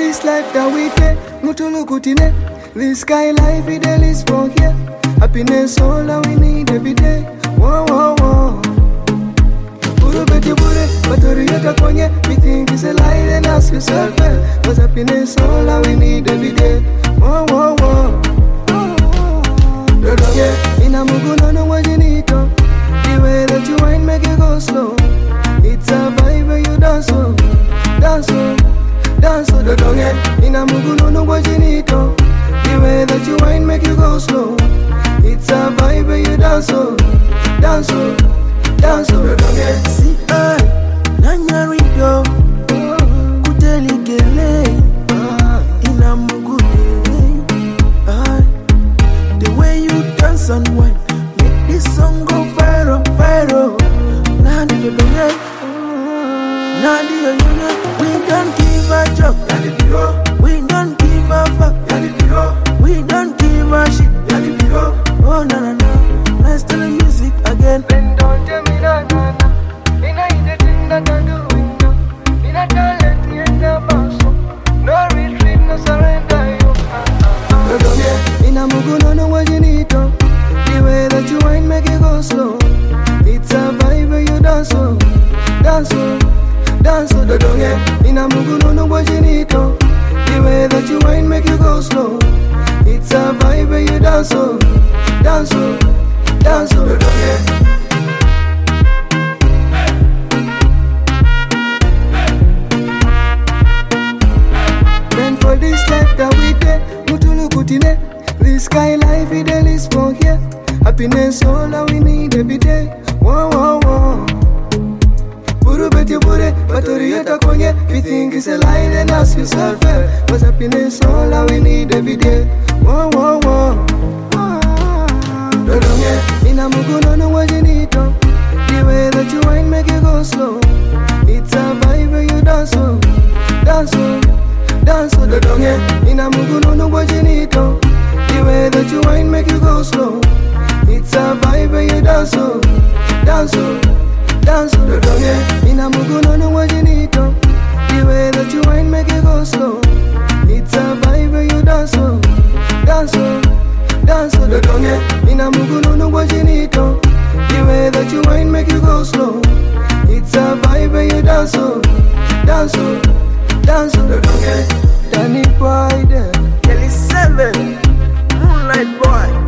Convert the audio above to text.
this life that we take, mutulukutine. This sky life it is for here. Happiness all that we need every day. Whoa, whoa, whoa. Buru beti bure, batori yata konye. We think it's a lie, then ask yourself, cause happiness all that we need every day. Whoa, whoa, whoa. Yeah, in a muguno no wajinito. The way that you whine make it go slow. It's a vibe where you dance so, dance so, dance so. In a muguno no wajinito. The way that you whine make you go slow. It's a vibe where you dance so, dance so, dance so. See I, nanya rido, kuteli gele, ina mugune. The way you dance and whine, make this song go viral, viral. Nadi yo donye, nadi yo donye. We don't give a joke, we don't give a fuck, we don't give a shit. Oh na na na, let's tell the music again. In a muguno no wajinito. The way that you whine make it go slow. It's a vibe where you dance so, dance so, dance so. In a muguno no wajinito. The way that you whine make you go slow. It's a vibe where you dance so, dance so, dance so. Then for this life that we take, mutulukutine. This sky life it is for here. Happiness all that we need every day. Whoa, whoa, whoa. Buru beti bure, batori yata konye. You think it's a lie, then ask yourself, cause happiness all that we need every day. Whoa, whoa, whoa. In a muguno no wajinito. The way that you whine make you go slow. It's a vibe where you dance so, dance so, dance so. In a muguno no wajinito. The way that you whine make you go slow. It's a vibe where you dance so, dance so, dance so. In a muguno no wajinito. The way that you whine make you go slow. It's a vibe where you dance so, dance so, dance so. In a muguno no wajinito. The way that you whine make you go slow. It's a vibe where you dance so, dance so, dance so. Danny boy there, Kelly 7, Moonlight Boy.